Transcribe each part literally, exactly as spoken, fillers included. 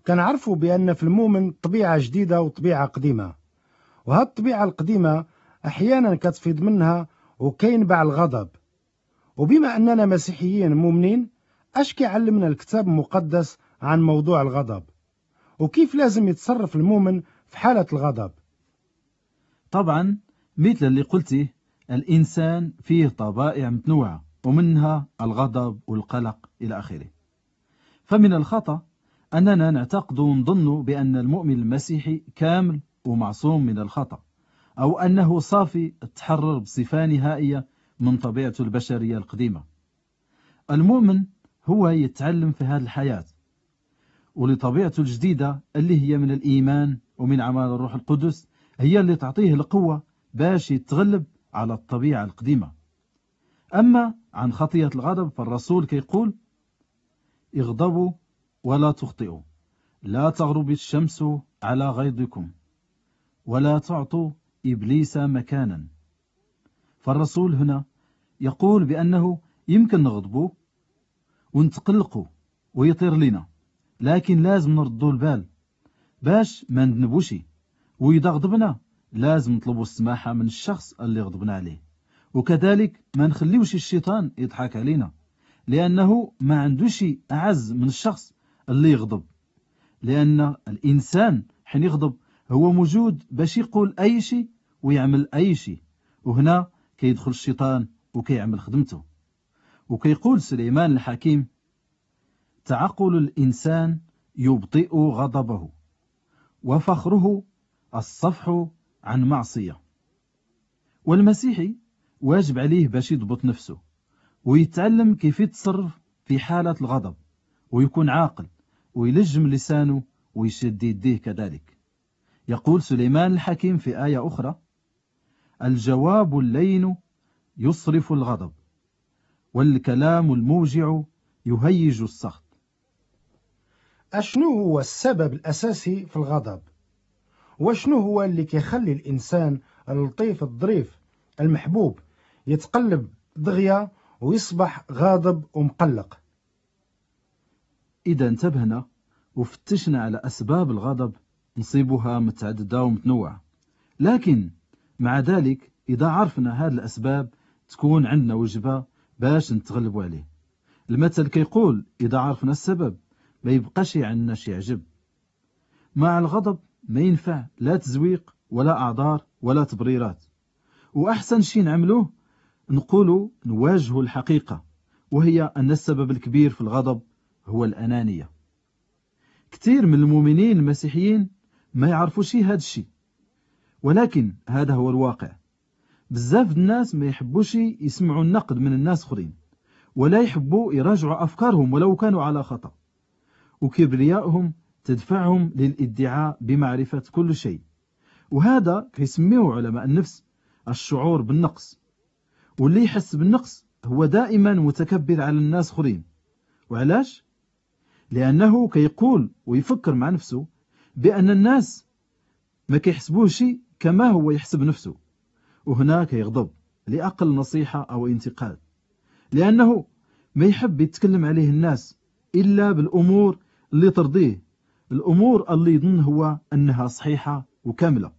كنعرفوا بأن في المؤمن طبيعة جديدة وطبيعة قديمة، وهذه الطبيعة القديمة أحيانا كتفيض منها وكينبع الغضب. وبما أننا مسيحيين مؤمنين، أش كيعلمنا الكتاب المقدس عن موضوع الغضب، وكيف لازم يتصرف المؤمن في حالة الغضب؟ طبعا مثل اللي قلتي، الإنسان فيه طبائع متنوعة، ومنها الغضب والقلق إلى آخره. فمن الخطأ أننا نعتقد ونظن بأن المؤمن المسيحي كامل ومعصوم من الخطأ، أو أنه صافي التحرر بصفة نهائية من طبيعته البشرية القديمة. المؤمن هو يتعلم في هذه الحياة، ولطبيعته الجديدة اللي هي من الإيمان ومن أعمال الروح القدس هي اللي تعطيه القوة باش يتغلب على الطبيعة القديمة. أما عن خطية الغضب فالرسول كيقول: اغضبوا ولا تخطئوا، لا تغرب الشمس على غيظكم، ولا تعطوا إبليس مكانا. فالرسول هنا يقول بأنه يمكن نغضبوا ونتقلقوا ويطير لنا، لكن لازم نردوا البال باش ما ندنبوش، وإذا غضبنا لازم نطلبوا السماحة من الشخص اللي غضبنا عليه، وكذلك ما نخليوش الشيطان يضحك علينا، لأنه ما عندوش أعز من الشخص اللي يغضب. لأن الإنسان حين يغضب هو موجود باش يقول أي شيء ويعمل أي شيء، وهنا كيدخل الشيطان وكيعمل خدمته. وكيقول سليمان الحكيم: تعقل الإنسان يبطئ غضبه، وفخره الصفح عن معصية. والمسيحي واجب عليه باش يضبط نفسه ويتعلم كيف يتصرف في حالة الغضب، ويكون عاقل ويلجم لسانه ويشد يديه كذلك. يقول سليمان الحكيم في آية أخرى: الجواب اللين يصرف الغضب، والكلام الموجع يهيج السخط. أشنو هو السبب الأساسي في الغضب؟ وشنو هو اللي كيخلي الإنسان اللطيف الظريف المحبوب يتقلب دغيا ويصبح غاضب ومقلق؟ إذا انتبهنا وفتشنا على أسباب الغضب نصيبها متعددة ومتنوعة، لكن مع ذلك إذا عرفنا هذه الأسباب تكون عندنا وجبة باش نتغلبوا عليه. المثل كيقول: إذا عرفنا السبب ما يبقاش عندنا شي عجب. مع الغضب ما ينفع لا تزويق ولا أعذار ولا تبريرات، وأحسن شي نعملوه نقولوا نواجهوا الحقيقة، وهي أن السبب الكبير في الغضب هو الأنانية. كثير من المؤمنين المسيحيين ما يعرفوش هذا الشيء، ولكن هذا هو الواقع. بزاف الناس ما يحبوش يسمعوا النقد من الناس اخرين، ولا يحبوا يراجعوا أفكارهم ولو كانوا على خطأ، وكبريائهم تدفعهم للادعاء بمعرفة كل شيء، وهذا كيسميه علماء النفس الشعور بالنقص. واللي يحس بالنقص هو دائما متكبر على الناس اخرين. وعلاش؟ لأنه كيقول ويفكر مع نفسه بأن الناس ما كيحسبوش كما هو يحسب نفسه، وهناك يغضب لأقل نصيحة أو انتقاد، لأنه ما يحب يتكلم عليه الناس إلا بالأمور اللي ترضيه، الأمور اللي يظن هو أنها صحيحة وكاملة.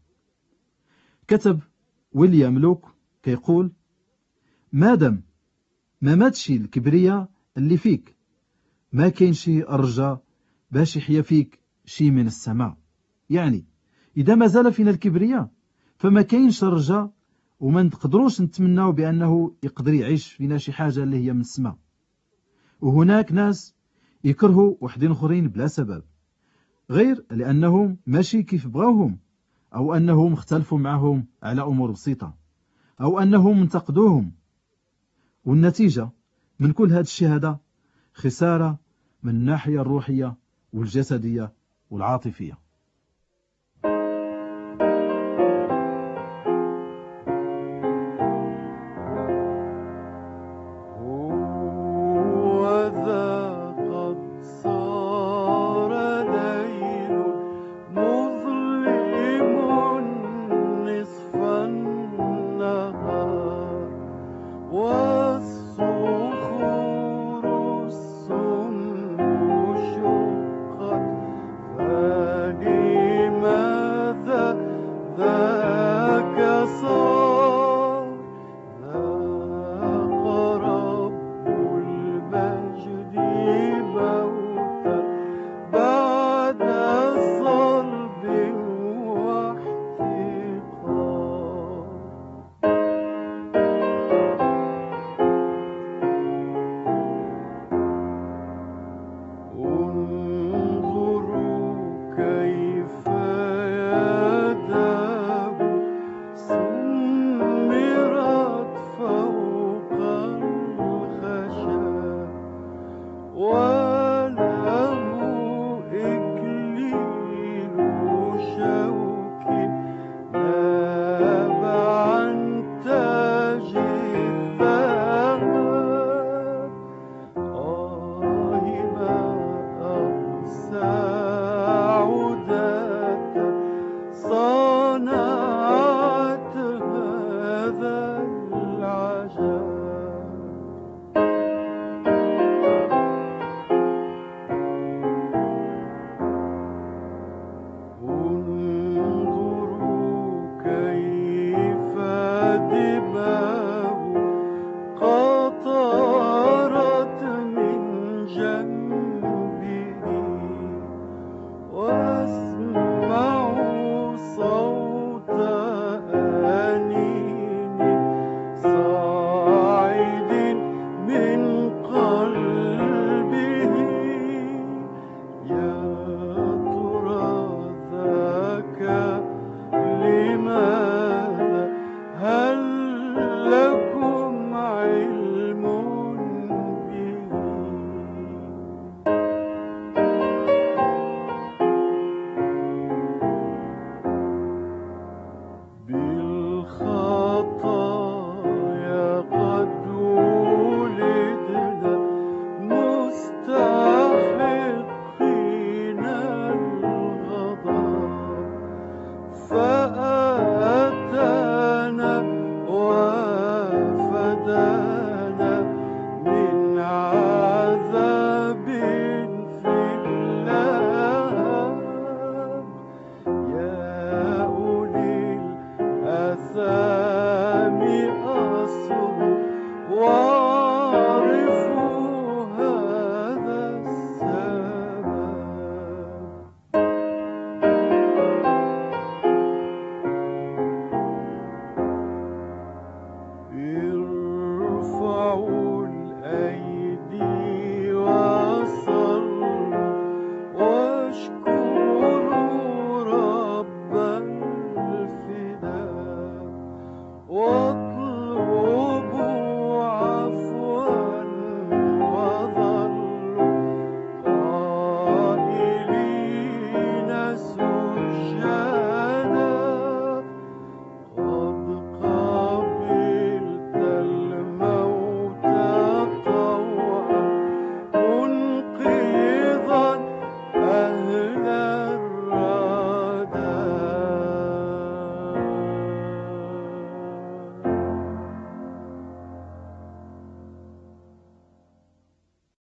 كتب ويليام لوك كيقول: مادام ما ماتش الكبرياء اللي فيك ما كاين شي رجاء باش يحيا فيك شي من السماء. يعني إذا ما زال فينا الكبرياء فما كاينش رجاء، وما نقدروش نتمناو بأنه يقدر يعيش فينا شي حاجة اللي هي من السماء. وهناك ناس يكرهوا وحدين اخرين بلا سبب، غير لأنهم ماشي كيف بغاوهم، أو أنهم اختلفوا معهم على أمور بسيطة، أو أنهم انتقدوهم. والنتيجة من كل هذا الشيء هذا خسارة من الناحية الروحية والجسدية والعاطفية.